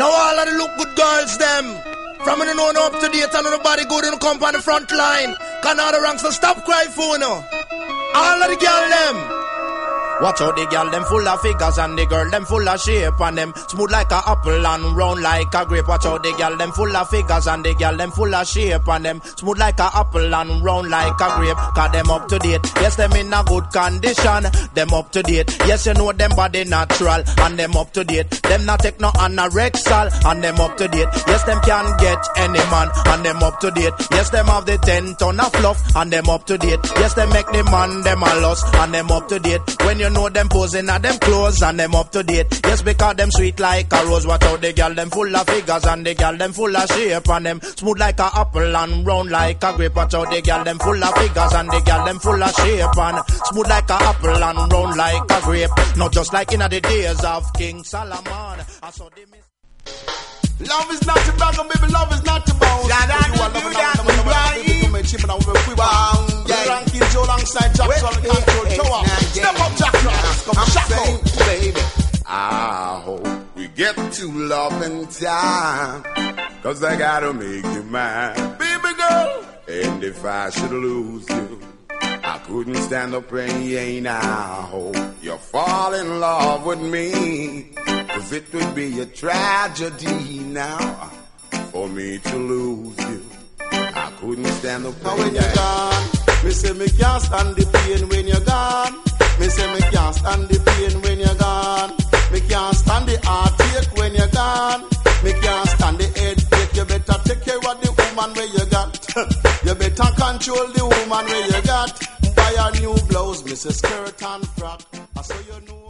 Now all of the look good girls them. From in the know up to date and nobody good in the come on the front line. Can all the ranks so stop cry for no. All of the girl them. Watch out the girl them full of figures and the girl them full of shape and them smooth like a apple and round like a grape. Watch out the girl them full of figures and the girl them full of shape and them smooth like a apple and round like a grape. Cause them up to date, yes them in a good condition. Them up to date, yes you know them body natural and them up to date. Them not take no anorexal and them up to date. Yes them can get any man and them up to date. Yes them have the 10 ton of fluff and them up to date. Yes them make the man them a loss and them up to date. When you know them posing at them clothes and them up to date. Yes, because them sweet like a rose. Watch out the girl them full of figures and the girl them full of shape and them smooth like a apple and round like a grape. Watch out the girl them full of figures and the girl them full of shape and smooth like a apple and round like a grape. Not just like in the days of King Solomon. I saw them. Love is not to brag, baby, love is not to bounce. Yeah, that you do that, Ranking Joe alongside Jackson, control tower. Step up, Jackson. Come Shackle. Baby, I hope we get to love in time. Cause I gotta make you mine. Baby girl. And if I should lose you, I couldn't stand the pain. I hope you fall in love with me. Cause it would be a tragedy now for me to lose you. I couldn't stand the pain. Now when you're gone, me say me can't stand the pain when you're gone. Me say me can't stand the pain when you're gone. Me can't stand the heartache when you're gone. Me can't stand the headache. You better take care of the woman where you got. You better control the woman where you got. Buy a new blouse, Mrs. Skirt and frock. I saw you know.